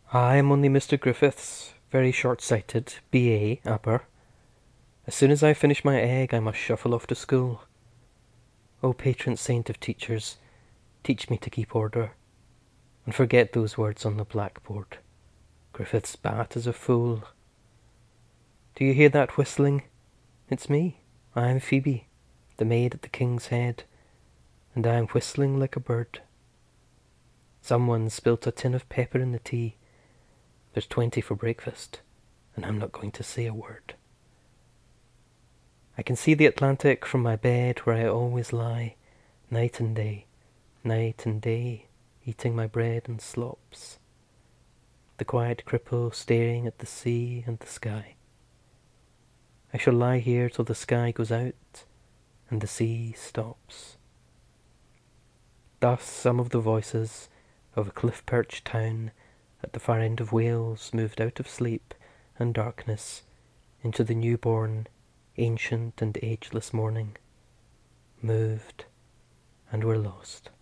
I am only Mr. Griffiths, very short-sighted, B.A. upper. As soon as I finish my egg, I must shuffle off to school. O patron saint of teachers, teach me to keep order, and forget those words on the blackboard. Griffith's bat is a fool. Do you hear that whistling? It's me. I am Phoebe, the maid at the King's Head, and I am whistling like a bird. Someone spilt a tin of pepper in the tea. There's 20 for breakfast, and I'm not going to say a word. I can see the Atlantic from my bed where I always lie, night and day, eating my bread and slops. The quiet cripple staring at the sea and the sky. I shall lie here till the sky goes out and the sea stops. Thus some of the voices of a cliff-perched town at the far end of Wales moved out of sleep and darkness into the newborn, ancient and ageless morning, moved and were lost.